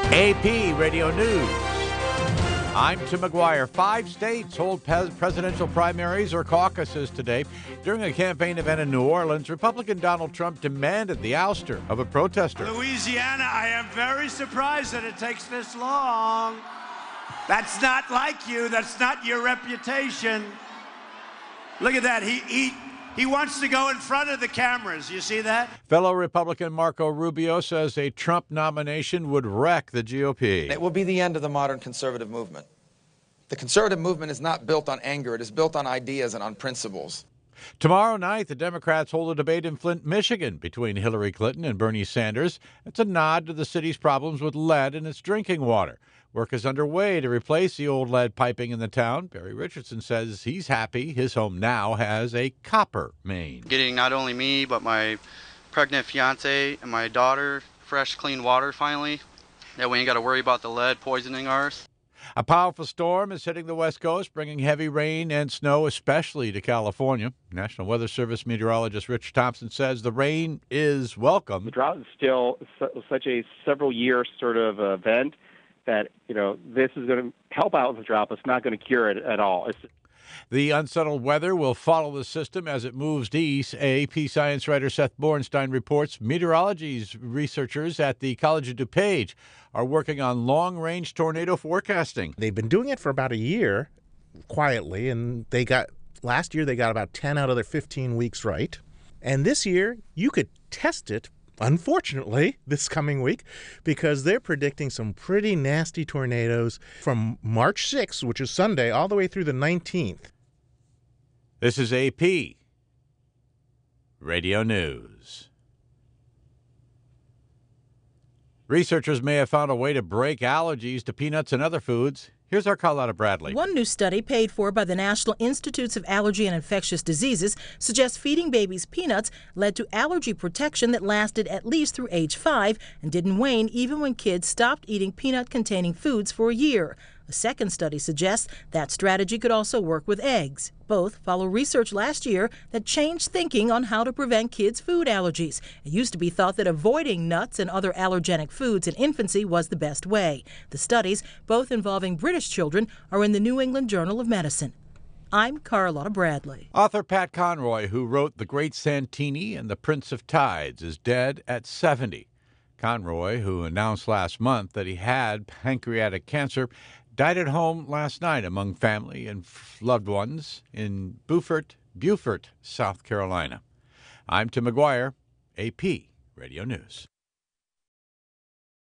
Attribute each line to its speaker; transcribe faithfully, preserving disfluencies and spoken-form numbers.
Speaker 1: A P Radio News. I'm Tim McGuire. Five states hold presidential primaries or caucuses today. During a campaign event in New Orleans, Republican Donald Trump demanded the ouster of a protester.
Speaker 2: Louisiana, I am very surprised that it takes this long. That's not like you. That's not your reputation. Look at that. He, he, he wants to go in front of the cameras. You see that?
Speaker 1: Fellow Republican Marco Rubio says a Trump nomination would wreck the G O P.
Speaker 3: It will be the end of the modern conservative movement. The conservative movement is not built on anger. It is built on ideas and on principles.
Speaker 1: Tomorrow night, the Democrats hold a debate in Flint, Michigan between Hillary Clinton and Bernie Sanders. It's a nod to the city's problems with lead in its drinking water. Work is underway to replace the old lead piping in the town. Barry Richardson says he's happy his home now has a copper main.
Speaker 4: Getting not only me, but my pregnant fiance and my daughter fresh, clean water finally. That we ain't got to worry about the lead poisoning ours.
Speaker 1: A powerful storm is hitting the West Coast, bringing heavy rain and snow, especially to California. National Weather Service meteorologist Rich Thompson says the rain is welcome.
Speaker 5: The drought is still su- such a several-year sort of event that, you know, this is going to help out with the drought, but it's not going to cure it at all. It's
Speaker 1: The unsettled weather will follow the system as it moves east. A P science writer Seth Bornstein reports meteorology's researchers at the College of DuPage are working on long-range tornado forecasting.
Speaker 6: They've been doing it for about a year, quietly, and they got last year they got about ten out of their fifteen weeks right. And this year, you could test it, unfortunately, this coming week, because they're predicting some pretty nasty tornadoes from March sixth, which is Sunday, all the way through the nineteenth.
Speaker 1: This is A P Radio News. Researchers may have found a way to break allergies to peanuts and other foods. Here's our Carlotta Bradley.
Speaker 7: One new study paid for by the National Institutes of Allergy and Infectious Diseases suggests feeding babies peanuts led to allergy protection that lasted at least through age five and didn't wane even when kids stopped eating peanut-containing foods for a year. A second study suggests that strategy could also work with eggs. Both follow research last year that changed thinking on how to prevent kids' food allergies. It used to be thought that avoiding nuts and other allergenic foods in infancy was the best way. The studies, both involving British children, are in the New England Journal of Medicine. I'm Carlotta Bradley.
Speaker 1: Author Pat Conroy, who wrote The Great Santini and The Prince of Tides, is dead at seventy. Conroy, who announced last month that he had pancreatic cancer, died at home last night among family and loved ones in Beaufort, Beaufort, South Carolina. I'm Tim McGuire, A P Radio News.